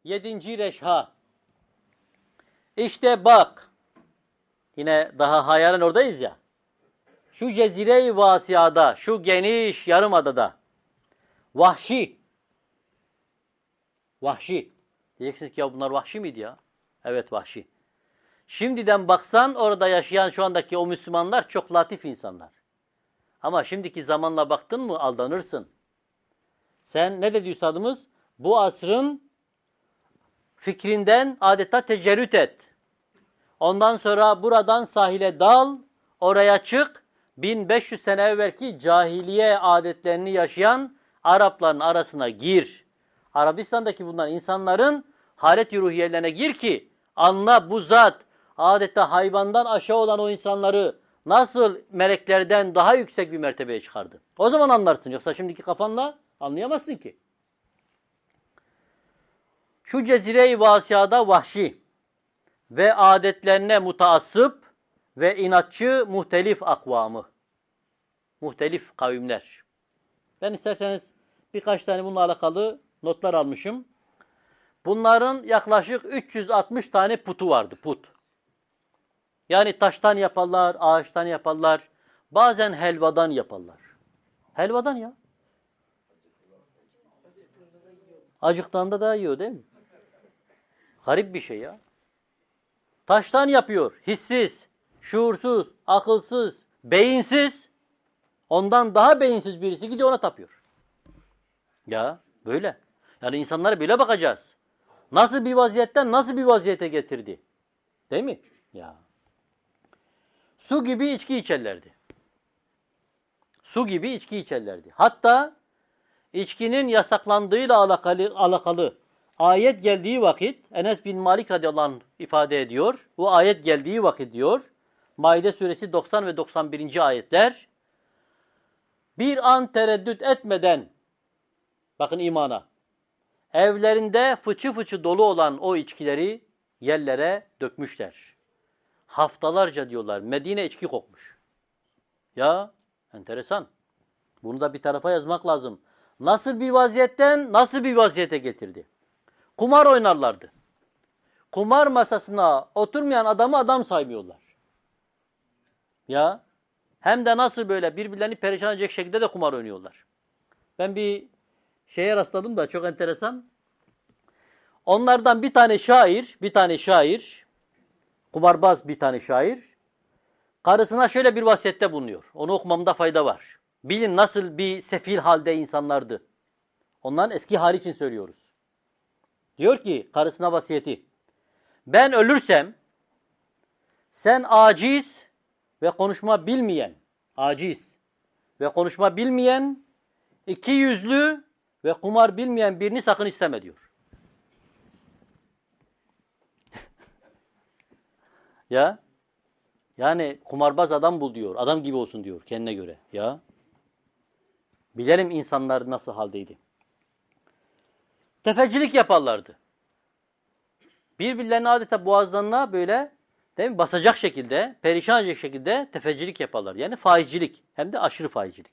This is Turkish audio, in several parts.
7. reşha. İşte bak. Yine daha hayalen oradayız ya. Şu Cezire-i Vasia'da, şu geniş yarımadada vahşi. Vahşi. Diyeceksiniz ki ya bunlar vahşi miydi ya? Evet vahşi. Şimdiden baksan orada yaşayan şu andaki o Müslümanlar çok latif insanlar. Ama şimdiki zamanla baktın mı aldanırsın. Sen ne dedi üstadımız? Bu asrın fikrinden adeta tecerrüt et. Ondan sonra buradan sahile dal, oraya çık. 1500 sene evvelki cahiliye adetlerini yaşayan Arapların arasına gir. Arabistan'daki bunlar insanların halet-i ruhiyelerine gir ki anla bu zat adeta hayvandan aşağı olan o insanları nasıl meleklerden daha yüksek bir mertebeye çıkardı. O zaman anlarsın. Yoksa şimdiki kafanla anlayamazsın ki. Şu Cezire-i Vasia'da vahşi ve adetlerine mutaassıp ve inatçı muhtelif akvamı. Muhtelif kavimler. Ben isterseniz birkaç tane bununla alakalı notlar almışım. Bunların yaklaşık 360 tane putu vardı, put. Yani taştan yaparlar, ağaçtan yaparlar. Bazen helvadan yaparlar. Helvadan ya. Acıktığında da yiyor değil mi? Garip bir şey ya. Taştan yapıyor. Hissiz, şuursuz, akılsız, beyinsiz. Ondan daha beyinsiz birisi gidiyor ona tapıyor. Ya böyle. Yani insanlara böyle bakacağız. Nasıl bir vaziyetten nasıl bir vaziyete getirdi? Değil mi? Ya. Su gibi içki içerlerdi. Su gibi içki içerlerdi. Hatta içkinin yasaklandığıyla alakalı ayet geldiği vakit Enes bin Malik radıyallahu anh ifade ediyor. Bu ayet geldiği vakit diyor. Maide suresi 90 ve 91. ayetler. Bir an tereddüt etmeden bakın imana. Evlerinde fıçı fıçı dolu olan o içkileri yerlere dökmüşler. Haftalarca diyorlar Medine içki kokmuş. Ya enteresan. Bunu da bir tarafa yazmak lazım. Nasıl bir vaziyetten nasıl bir vaziyete getirdi? Kumar oynarlardı. Kumar masasına oturmayan adamı adam saymıyorlar. Ya hem de nasıl böyle birbirlerini perişan edecek şekilde de kumar oynuyorlar. Ben bir şeye rastladım da çok enteresan. Onlardan bir tane şair, kumarbaz bir tane şair, karısına şöyle bir vasiyette bulunuyor. Onu okumamda fayda var. Bilin nasıl bir sefil halde insanlardı. Onların eski hali için söylüyoruz. Diyor ki karısına vasiyeti, ben ölürsem sen aciz ve konuşma bilmeyen, iki yüzlü ve kumar bilmeyen birini sakın isteme diyor. Ya yani kumarbaz adam bul diyor. Adam gibi olsun diyor kendine göre. Ya bilelim insanlar nasıl haldeydi. Tefecilik yaparlardı. Birbirlerine adeta boğazlarına böyle değil mi, basacak şekilde, perişan edecek şekilde tefecilik yaparlar. Yani faizcilik. Hem de aşırı faizcilik.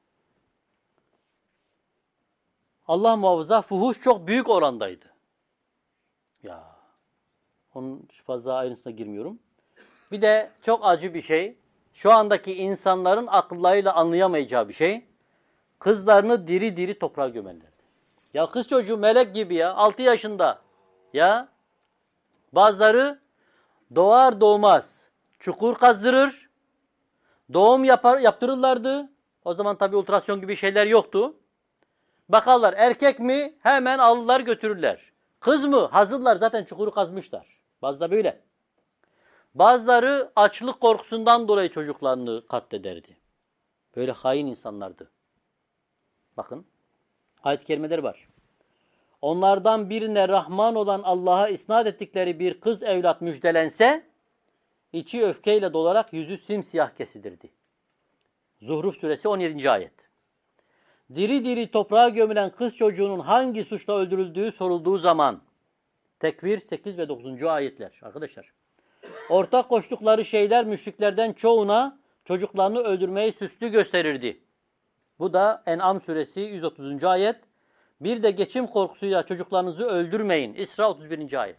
Allah muhafaza fuhuş çok büyük orandaydı. Ya onun fazla ayrıntısına girmiyorum. Bir de çok acı bir şey. Şu andaki insanların akıllarıyla anlayamayacağı bir şey. Kızlarını diri diri toprağa gömerlerdi. Ya kız çocuğu melek gibi ya. 6 yaşında. Ya bazıları doğar doğmaz çukur kazdırır. Doğum yaptırırlardı. O zaman tabii ultrason gibi şeyler yoktu. Bakarlar erkek mi hemen alırlar götürürler. Kız mı hazırlar zaten çukuru kazmışlar. Bazı da böyle. Bazıları açlık korkusundan dolayı çocuklarını katlederdi. Böyle hain insanlardı. Bakın ayet-i kerimeler var. Onlardan birine Rahman olan Allah'a isnat ettikleri bir kız evlat müjdelense içi öfkeyle dolarak yüzü simsiyah kesilirdi. Zuhruf suresi 17. ayet. Diri diri toprağa gömülen kız çocuğunun hangi suçla öldürüldüğü sorulduğu zaman Tekvir 8 ve 9. ayetler arkadaşlar. Ortak koştukları şeyler müşriklerden çoğuna çocuklarını öldürmeyi süslü gösterirdi. Bu da En'am suresi 130. ayet. Bir de geçim korkusuyla çocuklarınızı öldürmeyin. İsra 31. ayet.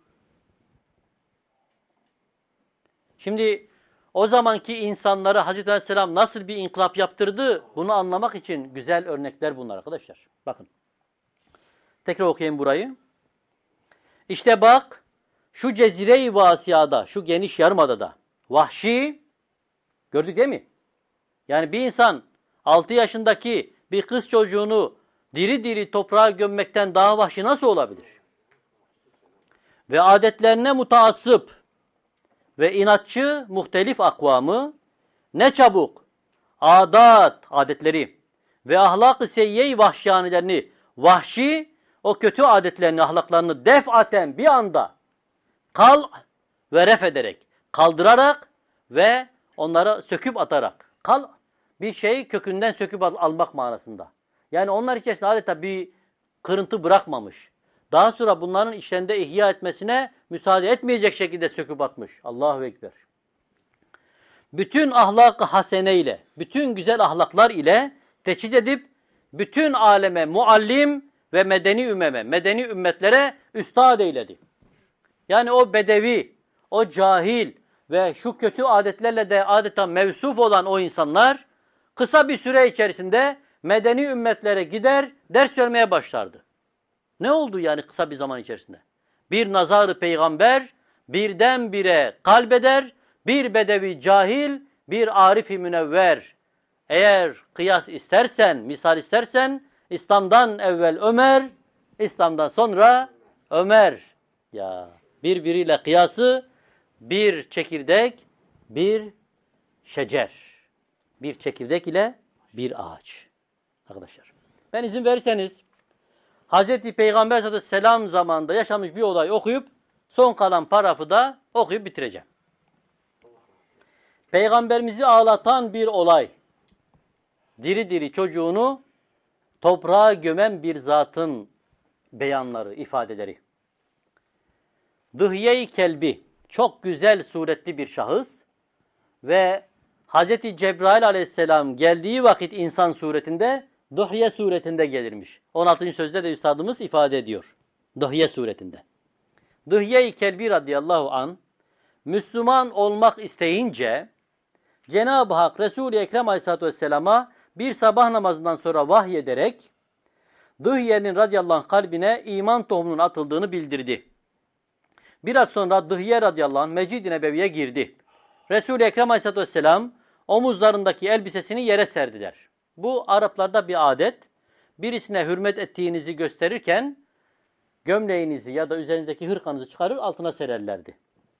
Şimdi o zamanki insanları Hazreti Aleyhisselam nasıl bir inkılap yaptırdı, bunu anlamak için güzel örnekler bunlar arkadaşlar. Bakın. Tekrar okuyayım burayı. İşte bak, şu Cezire-i Vasiya'da, şu geniş yarımadada vahşi, gördük değil mi? Yani bir insan 6 yaşındaki bir kız çocuğunu diri diri toprağa gömmekten daha vahşi nasıl olabilir? Ve adetlerine mutaassıp ve inatçı muhtelif akvamı ne çabuk adetleri ve ahlak-ı seyyiye-i vahşiyanelerini, vahşi o kötü adetlerini, ahlaklarını defaten bir anda kal ve ref ederek, kaldırarak ve onları söküp atarak. Kal, bir şeyi kökünden söküp almak manasında. Yani onlar içerisinde adeta bir kırıntı bırakmamış. Daha sonra bunların işlerinde ihya etmesine müsaade etmeyecek şekilde söküp atmış. Allahu Ekber. Bütün ahlak-ı hasene ile, bütün güzel ahlaklar ile teçhiz edip, bütün aleme muallim ve medeni ümmetlere üstad eyledi. Yani o bedevi, o cahil ve şu kötü adetlerle de adeta mevsuf olan o insanlar, kısa bir süre içerisinde medeni ümmetlere gider, ders vermeye başlardı. Ne oldu yani kısa bir zaman içerisinde? Bir nazar-ı peygamber birdenbire kalbeder, bir bedevi cahil, bir arif-i münevver. Eğer kıyas istersen, misal istersen, İslam'dan evvel Ömer, İslam'dan sonra Ömer. Ya birbiriyle kıyası bir çekirdek, bir şecer. Bir çekirdek ile bir ağaç. Arkadaşlar, ben izin verirseniz Hazreti Peygamber Aleyhisselam zamanında yaşamış bir olay okuyup son kalan paragrafı da okuyup bitireceğim. Peygamberimizi ağlatan bir olay. Diri diri çocuğunu toprağa gömen bir zatın beyanları, ifadeleri. Dıhye-i Kelbi, çok güzel suretli bir şahıs ve Hazreti Cebrail Aleyhisselam geldiği vakit insan suretinde, Dıhye suretinde gelirmiş. 16. sözde de üstadımız ifade ediyor. Dıhye suretinde. Dıhye-i Kelbi radıyallahu an Müslüman olmak isteyince Cenab-ı Hak Resul-i Ekrem Aleyhisselatü Vesselam'a bir sabah namazından sonra vahyederek Dıhye'nin radıyallahu anh kalbine iman tohumunun atıldığını bildirdi. Biraz sonra Dıhye radıyallahu anh Mecid-i Nebevi'ye girdi. Resul-i Ekrem Aleyhisselatü Vesselam omuzlarındaki elbisesini yere serdiler. Bu Araplarda bir adet. Birisine hürmet ettiğinizi gösterirken gömleğinizi ya da üzerinizdeki hırkanızı çıkarır altına sererlerdi.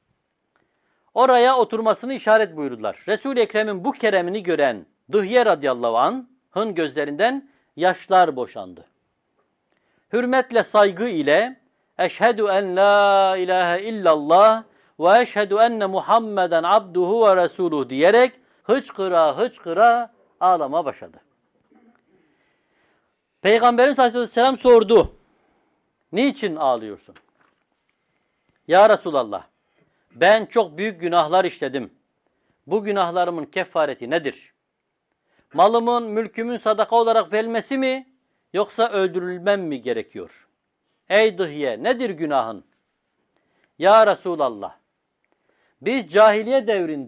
Oraya oturmasını işaret buyurdular. Resul-i Ekrem'in bu keremini gören Dıhye radıyallahu anh'ın gözlerinden yaşlar boşandı. Hürmetle, saygı ile eşhedü en la ilahe illallah ve eşhedü enne Muhammeden abduhu ve resuluhu diyerek hıçkıra hıçkıra ağlamaya başladı. Peygamberimiz Aleyhisselam sordu. Niçin ağlıyorsun? Ya Resulallah, ben çok büyük günahlar işledim. Bu günahlarımın kefareti nedir? Malımın, mülkümün sadaka olarak verilmesi mi, yoksa öldürülmem mi gerekiyor? Ey Dıhye, nedir günahın? Ya Resulallah, biz cahiliye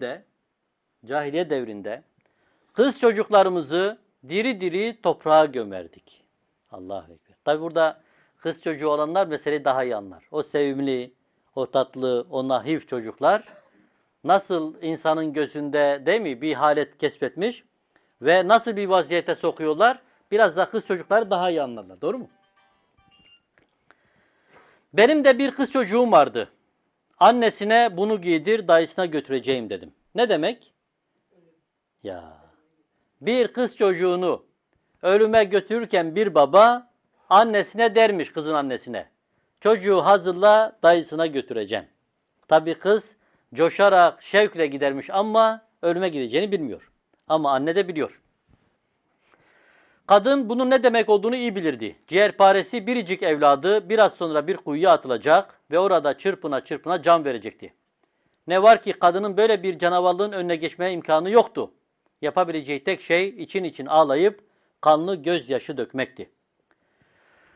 devrinde kız çocuklarımızı diri diri toprağa gömerdik. Allahu Ekber. Tabi burada kız çocuğu olanlar meseleyi daha iyi anlar. O sevimli, o tatlı, o naif çocuklar nasıl insanın gözünde değil mi bir halet kesbetmiş ve nasıl bir vaziyete sokuyorlar, biraz da kız çocukları daha iyi anlarlar. Doğru mu? Benim de bir kız çocuğum vardı. Annesine bunu giydir, dayısına götüreceğim dedim. Ne demek? Ya, bir kız çocuğunu ölüme götürürken bir baba annesine dermiş, kızın annesine. Çocuğu hazırla, dayısına götüreceğim. Tabii kız coşarak, şevkle gidermiş ama ölüme gideceğini bilmiyor. Ama anne de biliyor. Kadın bunun ne demek olduğunu iyi bilirdi. Ciğerparesi biricik evladı biraz sonra bir kuyuya atılacak ve orada çırpına çırpına can verecekti. Ne var ki kadının böyle bir canavarlığın önüne geçmeye imkanı yoktu. Yapabileceği tek şey için ağlayıp kanlı gözyaşı dökmekti.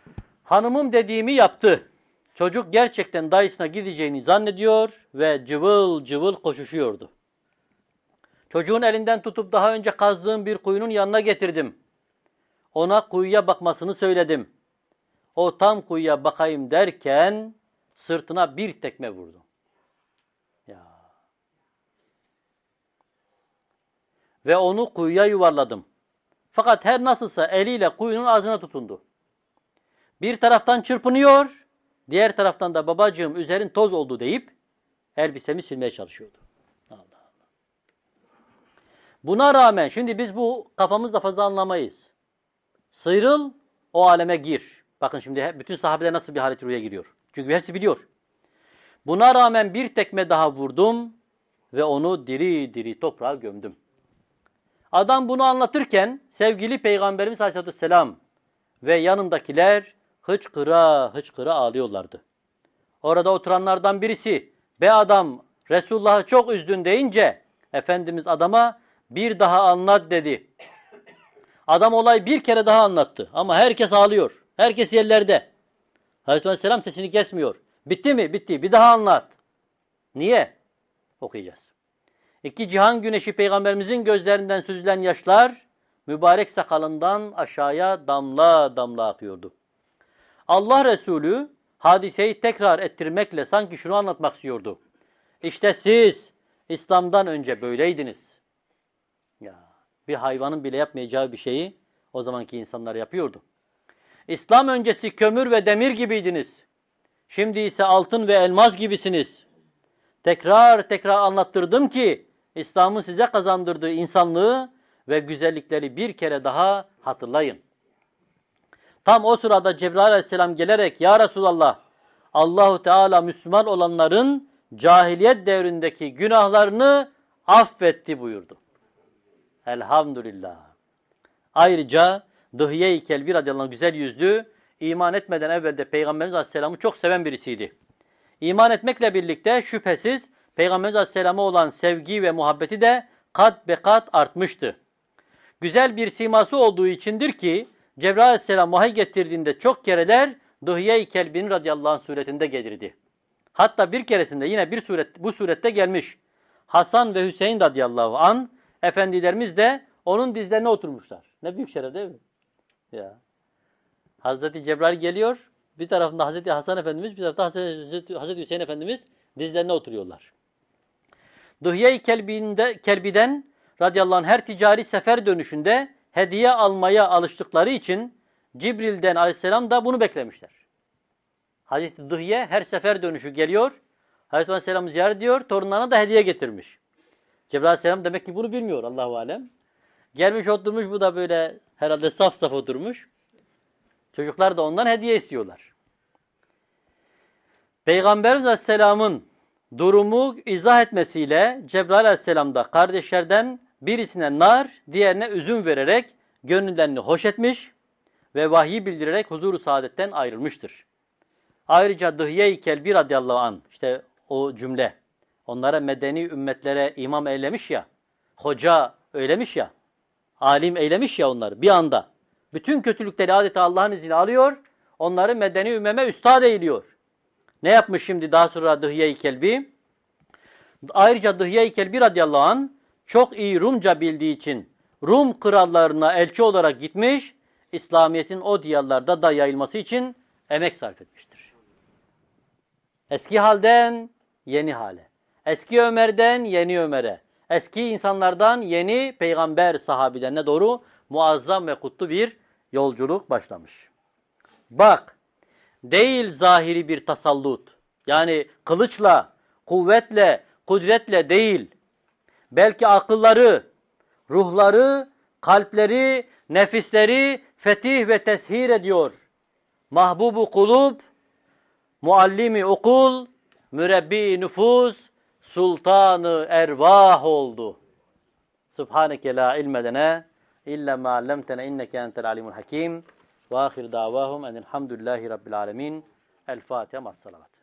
Hanımım dediğimi yaptı. Çocuk gerçekten dayısına gideceğini zannediyor ve cıvıl cıvıl koşuşuyordu. Çocuğun elinden tutup daha önce kazdığım bir kuyunun yanına getirdim. Ona kuyuya bakmasını söyledim. O tam kuyuya bakayım derken sırtına bir tekme vurdu. Ya. Ve onu kuyuya yuvarladım. Fakat her nasılsa eliyle kuyunun ağzına tutundu. Bir taraftan çırpınıyor, diğer taraftan da babacığım üzerin toz oldu deyip elbisemi silmeye çalışıyordu. Allah Allah. Buna rağmen şimdi biz bu kafamızla fazla anlamayız. Sıyrıl, o aleme gir. Bakın şimdi bütün sahabeler nasıl bir halet rüya giriyor. Çünkü hepsi biliyor. Buna rağmen bir tekme daha vurdum ve onu diri diri toprağa gömdüm. Adam bunu anlatırken sevgili Peygamberimiz Aleyhisselam ve yanındakiler hıçkıra hıçkıra ağlıyorlardı. Orada oturanlardan birisi, be adam Resulullah'ı çok üzdün deyince Efendimiz adama bir daha anlat dedi. Adam olayı bir kere daha anlattı ama herkes ağlıyor. Herkes yerlerde. Aleyhisselam sesini kesmiyor. Bitti mi? Bitti. Bir daha anlat. Niye? Okuyacağız. İki cihan güneşi Peygamberimizin gözlerinden süzülen yaşlar mübarek sakalından aşağıya damla damla akıyordu. Allah Resulü hadiseyi tekrar ettirmekle sanki şunu anlatmak istiyordu. İşte siz İslam'dan önce böyleydiniz. Ya, bir hayvanın bile yapmayacağı bir şeyi o zamanki insanlar yapıyordu. İslam öncesi kömür ve demir gibiydiniz. Şimdi ise altın ve elmas gibisiniz. Tekrar tekrar anlattırdım ki İslam'ın size kazandırdığı insanlığı ve güzellikleri bir kere daha hatırlayın. Tam o sırada Cebrail Aleyhisselam gelerek ya Resulallah Allahu Teala Müslüman olanların cahiliyet devrindeki günahlarını affetti buyurdu. Elhamdülillah. Ayrıca Dıhye-i Kelbi radıyallahu anh güzel yüzlü, iman etmeden evvel de Peygamberimiz Aleyhisselam'ı çok seven birisiydi. İman etmekle birlikte şüphesiz Peygamberimiz Aleyhisselam'a olan sevgi ve muhabbeti de kat be kat artmıştı. Güzel bir siması olduğu içindir ki Cebrail Aleyhisselam vahiy getirdiğinde çok kereler Dıhye-i Kelbi'nin radıyallahu anh suretinde gelirdi. Hatta bir keresinde yine bu surette gelmiş. Hasan ve Hüseyin radıyallahu anh efendilerimiz de onun dizlerine oturmuşlar. Ne büyük şeref değil mi? Ya. Hazreti Cebrail geliyor. Bir tarafında Hazreti Hasan Efendimiz, bir tarafta Hazreti Hüseyin Efendimiz dizlerine oturuyorlar. Dıhye-i Kelbi'den radıyallahu anh her ticari sefer dönüşünde hediye almaya alıştıkları için Cibril'den aleyhisselam da bunu beklemişler. Hazreti Dıhye her sefer dönüşü geliyor. Hazreti Aleyhisselam'ı ziyaret ediyor. Torunlarına da hediye getirmiş. Cebrail aleyhisselam demek ki bunu bilmiyor Allahu alem. Gelmiş oturmuş, bu da böyle herhalde saf saf oturmuş. Çocuklar da ondan hediye istiyorlar. Peygamberimiz Aleyhisselam'ın durumu izah etmesiyle Cebrail Aleyhisselam da kardeşlerden birisine nar, diğerine üzüm vererek gönüllerini hoş etmiş ve vahyi bildirerek huzuru saadetten ayrılmıştır. Ayrıca Dıhye-i Kelbi radıyallahu anh, işte o cümle, onlara medeni ümmetlere imam eylemiş ya, hoca eylemiş ya, alim eylemiş ya onları bir anda. Bütün kötülükleri adeta Allah'ın izniyle alıyor, onları medeni ümmeme üstad eyliyor. Ne yapmış şimdi daha sonra Dıhye-i Kelbi? Ayrıca Dıhye-i Kelbi radıyallahu anh çok iyi Rumca bildiği için Rum krallarına elçi olarak gitmiş, İslamiyet'in o diyarlarda da yayılması için emek sarf etmiştir. Eski halden yeni hale, eski Ömer'den yeni Ömer'e, eski insanlardan yeni peygamber sahabilerine doğru muazzam ve kutlu bir yolculuk başlamış. Bak, değil zahiri bir tasallut, yani kılıçla, kuvvetle, kudretle değil, belki akılları, ruhları, kalpleri, nefisleri fetih ve teshir ediyor. Mahbubu kulub, muallimi okul, mürebbi nüfus, sultanı ervah oldu. Subhaneke la ilme lena illa ma allamtena inneke entel alimul hakim. Ve ahir davahum enelhamdülillahi rabbil alemin. El Fatiha ma'as salavat.